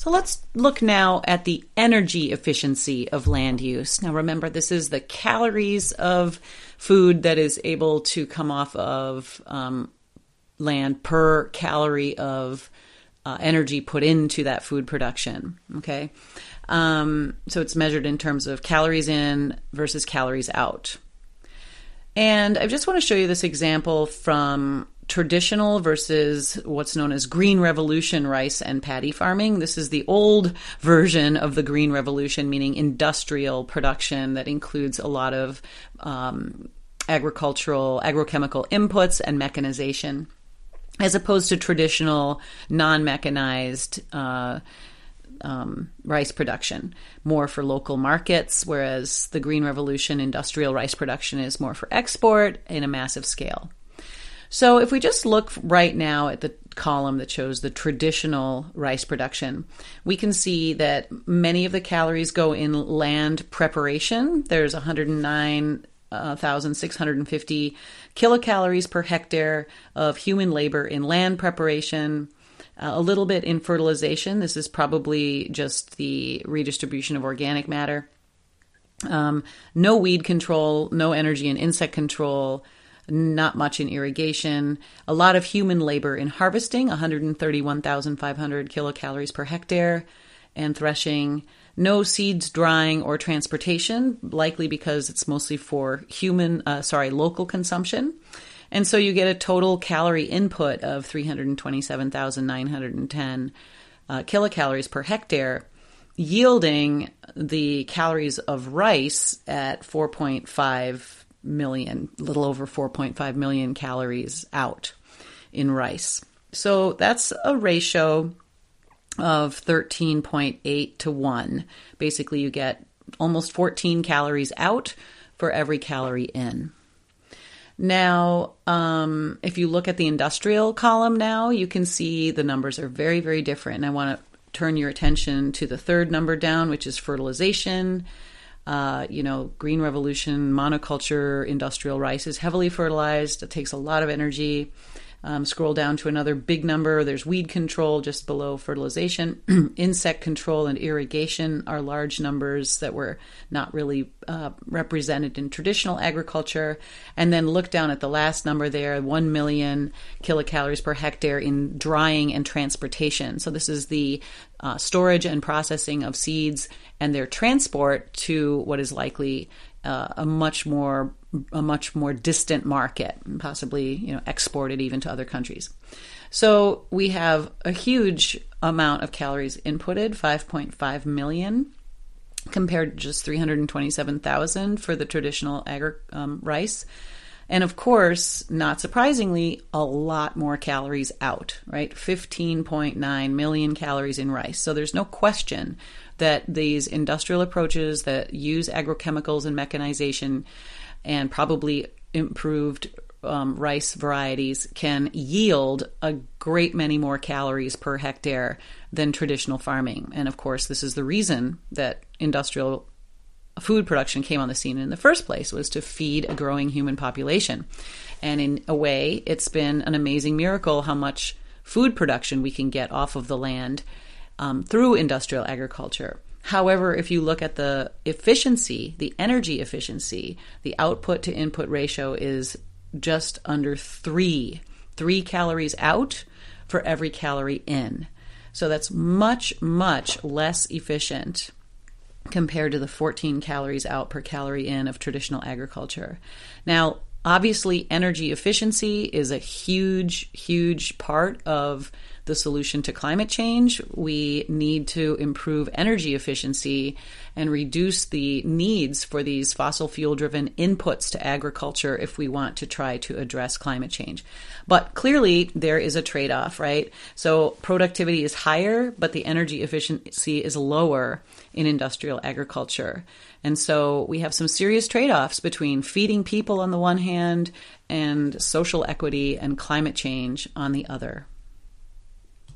So let's look now at the energy efficiency of land use. Now remember, this is the calories of food that is able to come off of land per calorie of energy put into that food production. Okay, so it's measured in terms of calories in versus calories out. And I just want to show you this example from traditional versus what's known as Green Revolution rice and paddy farming. This is the old version of the Green Revolution, meaning industrial production that includes a lot of agrochemical inputs and mechanization, as opposed to traditional non-mechanized rice production, more for local markets, whereas the Green Revolution industrial rice production is more for export in a massive scale. So if we just look right now at the column that shows the traditional rice production, we can see that many of the calories go in land preparation. There's 109,650 kilocalories per hectare of human labor in land preparation. A little bit in fertilization. This is probably just the redistribution of organic matter. No weed control, no energy and insect control, not much in irrigation. A lot of human labor in harvesting, 131,500 kilocalories per hectare, and threshing. No seeds drying or transportation, likely because it's mostly for local consumption. And so you get a total calorie input of 327,910 kilocalories per hectare, yielding the calories of rice at 4.5 million, a little over 4.5 million calories out in rice. So that's a ratio of 13.8 to 1. Basically, you get almost 14 calories out for every calorie in. Now, if you look at the industrial column now, you can see the numbers are very, very different. And I want to turn your attention to the third number down, which is fertilization. Green Revolution, monoculture, industrial rice is heavily fertilized. It takes a lot of energy. Scroll down to another big number. There's weed control just below fertilization. Insect control and irrigation are large numbers that were not really represented in traditional agriculture. And then look down at the last number there, 1 million kilocalories per hectare in drying and transportation. So this is the storage and processing of seeds and their transport to what is likely a much more distant market, possibly exported even to other countries. So we have a huge amount of calories inputted, 5.5 million, compared to just 327,000 for the traditional rice. And of course, not surprisingly, a lot more calories out, right? 15.9 million calories in rice. So there's no question that these industrial approaches that use agrochemicals and mechanization and probably improved rice varieties can yield a great many more calories per hectare than traditional farming. And of course, this is the reason that industrial food production came on the scene in the first place, was to feed a growing human population. And in a way, it's been an amazing miracle how much food production we can get off of the land through industrial agriculture. However, if you look at the efficiency, the energy efficiency, the output to input ratio is just under 3 calories out for every calorie in. So that's much, much less efficient compared to the 14 calories out per calorie in of traditional agriculture. Now, obviously, energy efficiency is a huge, huge part of the solution to climate change. We need to improve energy efficiency and reduce the needs for these fossil fuel-driven inputs to agriculture if we want to try to address climate change. But clearly, there is a trade-off, right? So productivity is higher, but the energy efficiency is lower in industrial agriculture. And so we have some serious trade-offs between feeding people on the one hand and social equity and climate change on the other.